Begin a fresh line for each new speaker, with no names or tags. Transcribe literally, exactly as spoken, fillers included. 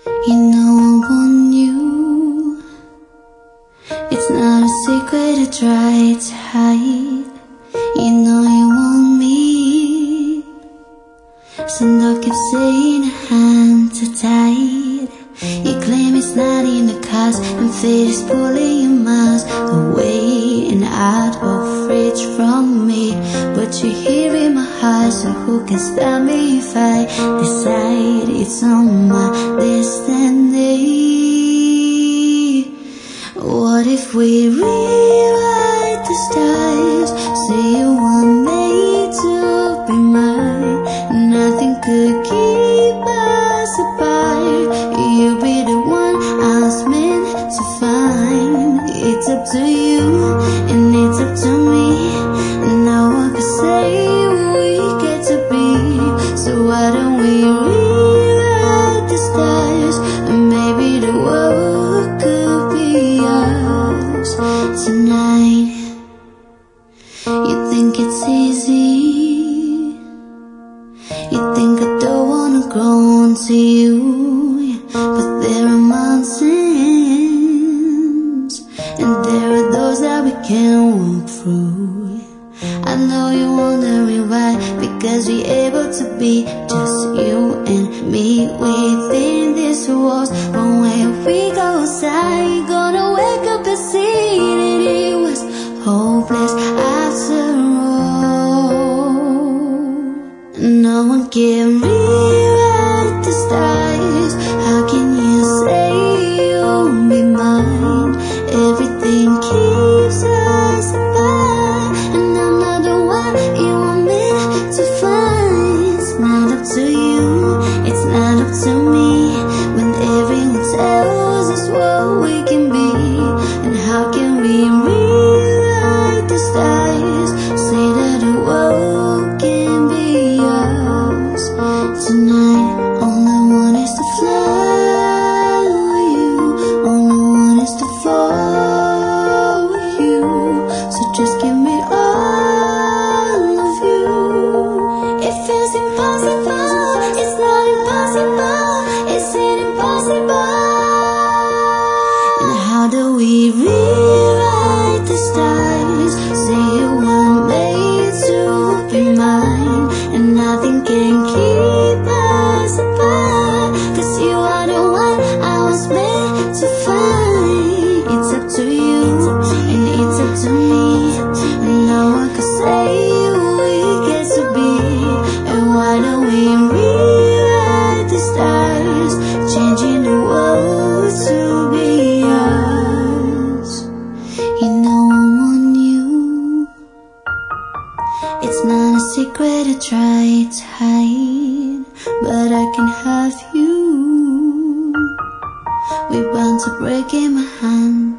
You know I want you. It's not a secret I try to hide. You know you want me. So don't keep saying our hands are tied. You claim it's not in the cards, and fate is pulling you miles away and out of reach from me. But you're here in my heart, so who can stop me if I decide it's on my destiny? What if we rewrite the stars? Say you were made to be mine, nothing could keep us apart. You'll be the one I was meant to find. It's up to you and it's up to me. No one can say we get to be. So why don't we rewrite the stars? And maybe the world could be ours tonight. You think it's easy. You think I don't wanna grow onto you, but there are mountains, and there are doors that we can't walk through. I know you're wondering why, because we're able to be just you and me within these walls. But when we go outside, you're gonna wake up and see that it was hopeless after all. No one can rewrite the stars. How can you say you'll be mine? Everything keeps us apart, and I'm not the one you were meant to find. It's not up to you, it's not up to me, when everyone tells us what we can be. And how can we rewrite the stars? Say that the world can be ours tonight. All I want is to fly with you, all I want is to fall with you. So just give me all of you. It feels impossible, it's not impossible. Is it impossible? And how do we rewrite the stars? Say you were made to be mine, and nothing can keep us apart. Cause you are the one I was meant to find. It's up to you, and it's up to me. And no one can say we get to be. And why don't we rewrite the stars, changing the world to be ours? You know I want you. It's not a secret I try to hide, but I can have you. We're bound to break in my hand.